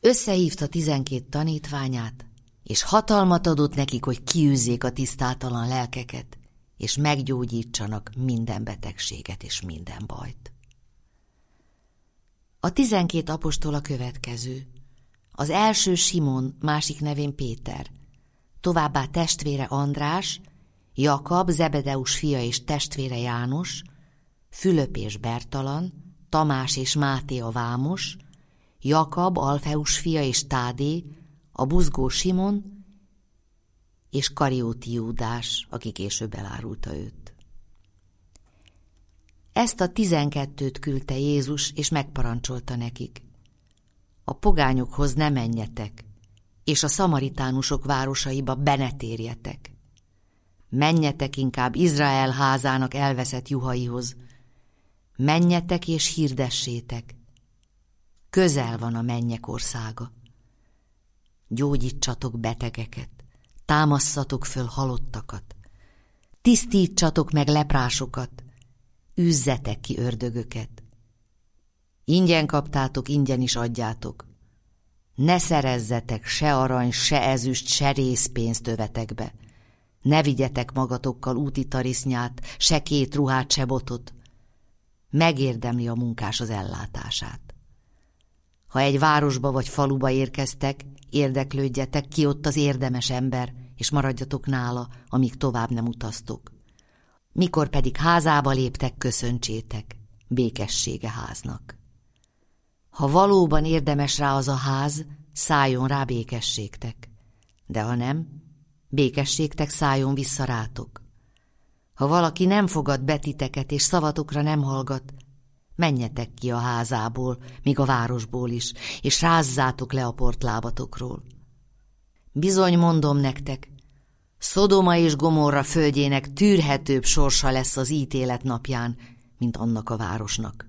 Összehívta 12 tanítványát, és hatalmat adott nekik, hogy kiűzzék a tisztátalan lelkeket, és meggyógyítsanak minden betegséget és minden bajt. A 12 apostol a következő. Az első Simon, másik nevén Péter, továbbá testvére András, Jakab, Zebedeus fia és testvére János, Fülöp és Bertalan, Tamás és Máté a vámos, Jakab, Alfeus fia és Tádé, a buzgó Simon, és Karióti Júdás, aki később elárulta őt. Ezt a 12-t küldte Jézus, és megparancsolta nekik: a pogányokhoz ne menjetek, és a szamaritánusok városaiba be ne térjetek. Menjetek inkább Izrael házának elveszett juhaihoz. Menjetek és hirdessétek: közel van a mennyek országa. Gyógyítsatok betegeket, támasszatok föl halottakat, tisztítsatok meg leprásokat, üzzetek ki ördögöket. Ingyen kaptátok, ingyen is adjátok. Ne szerezzetek se arany, se ezüst, se rézpénzt övetekbe. Ne vigyetek magatokkal úti tarisznyát, se 2 ruhát, se botot. Megérdemli a munkás az ellátását. Ha egy városba vagy faluba érkeztek, érdeklődjetek, ki ott az érdemes ember, és maradjatok nála, amíg tovább nem utaztok. Mikor pedig házába léptek, köszöntsétek: békessége háznak. Ha valóban érdemes rá az a ház, szálljon rá békességtek, de ha nem, békességtek szálljon vissza rátok. Ha valaki nem fogad be titeket, és szavatokra nem hallgat, menjetek ki a házából, míg a városból is, és rázzátok le a portlábatokról. Bizony mondom nektek, Szodoma és Gomorra földjének tűrhetőbb sorsa lesz az ítélet napján, mint annak a városnak.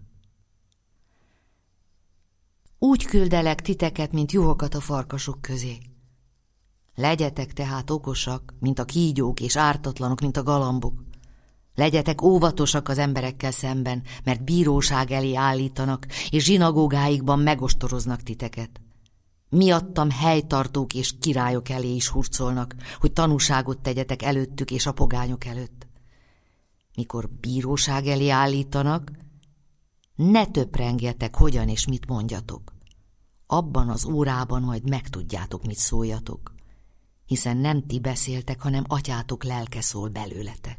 Úgy küldelek titeket, mint juhokat a farkasok közé. Legyetek tehát okosak, mint a kígyók, és ártatlanok, mint a galambok. Legyetek óvatosak az emberekkel szemben, mert bíróság elé állítanak, és zsinagógáikban megostoroznak titeket. Miattam helytartók és királyok elé is hurcolnak, hogy tanúságot tegyetek előttük és a pogányok előtt. Mikor bíróság elé állítanak, ne töprengjetek, hogyan és mit mondjatok. Abban az órában majd megtudjátok, mit szóljatok, hiszen nem ti beszéltek, hanem atyátok lelke szól belőletek.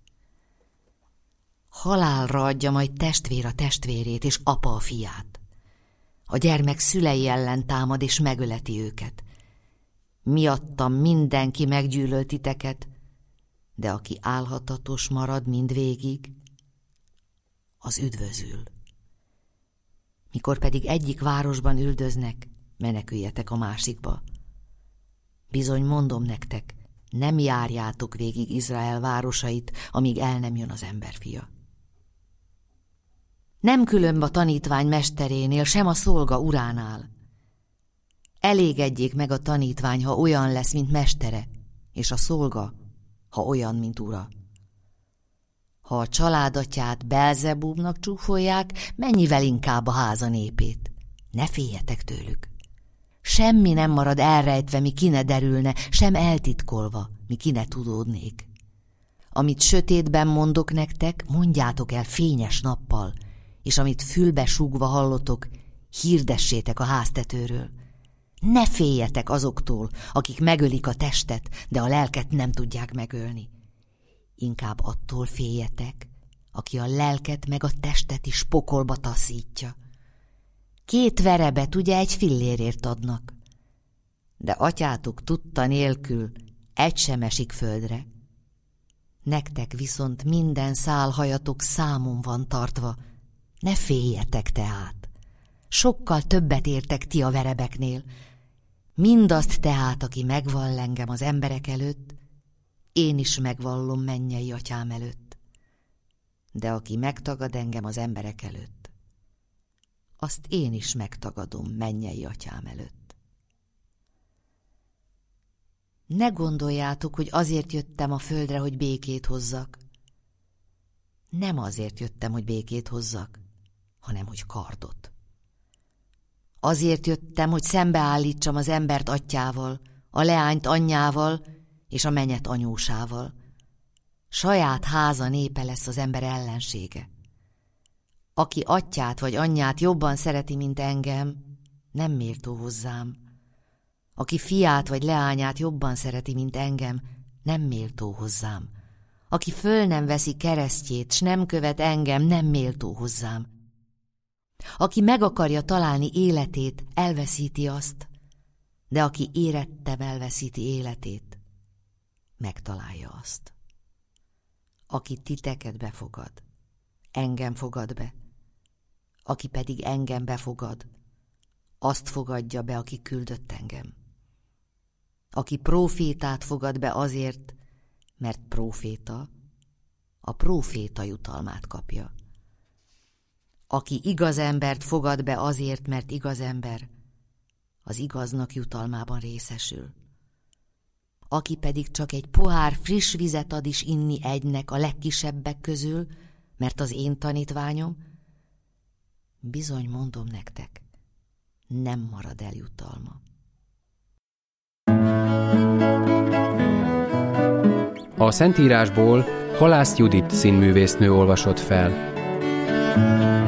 Halálra adja majd testvér a testvérét, és apa a fiát. A gyermek szülei ellen támad, és megöleti őket. Miattam mindenki meggyűlöl titeket, de aki álhatatos marad mindvégig, az üdvözül. Mikor pedig egyik városban üldöznek, meneküljetek a másikba. Bizony mondom nektek, nem járjátok végig Izrael városait, amíg el nem jön az emberfia. Nem különb a tanítvány mesterénél, sem a szolga uránál. Elégedjék meg a tanítvány, ha olyan lesz, mint mestere, és a szolga, ha olyan, mint ura. Ha a családatyát Belzebúbnak csúfolják, mennyivel inkább a háza népét. Ne féljetek tőlük. Semmi nem marad elrejtve, mi ki ne derülne, sem eltitkolva, mi ki ne tudódnék. Amit sötétben mondok nektek, mondjátok el fényes nappal, és amit fülbe súgva hallotok, hirdessétek a háztetőről. Ne féljetek azoktól, akik megölik a testet, de a lelket nem tudják megölni. Inkább attól féljetek, aki a lelket meg a testet is pokolba taszítja. 2 verebet ugye 1 fillérért adnak, de atyátok tudta nélkül egy sem esik földre. Nektek viszont minden szálhajatok számon van tartva, ne féljetek tehát. Sokkal többet értek ti a verebeknél. Mindazt tehát, aki megvall engem az emberek előtt, én is megvallom mennyei atyám előtt. De aki megtagad engem az emberek előtt, azt én is megtagadom mennyei atyám előtt. Ne gondoljátok, hogy azért jöttem a földre, hogy békét hozzak. Nem azért jöttem, hogy békét hozzak, hanem hogy kardot. Azért jöttem, hogy szembeállítsam az embert atyjával, a leányt anyjával és a mennyet anyósával. Saját háza népe lesz az ember ellensége. Aki atyját vagy anyját jobban szereti, mint engem, nem méltó hozzám. Aki fiát vagy leányát jobban szereti, mint engem, nem méltó hozzám. Aki föl nem veszi keresztjét, s nem követ engem, nem méltó hozzám. Aki meg akarja találni életét, elveszíti azt, de aki érettem elveszíti életét, megtalálja azt. Aki titeket befogad, engem fogad be. Aki pedig engem befogad, azt fogadja be, aki küldött engem. Aki prófétát fogad be azért, mert próféta, a próféta jutalmát kapja. Aki igaz embert fogad be azért, mert igaz ember, az igaznak jutalmában részesül. Aki pedig csak egy pohár friss vizet ad is inni egynek a legkisebbek közül, mert az én tanítványom, bizony mondom nektek, nem marad el jutalma. A Szentírásból Halász Judit színművésznő olvasott fel.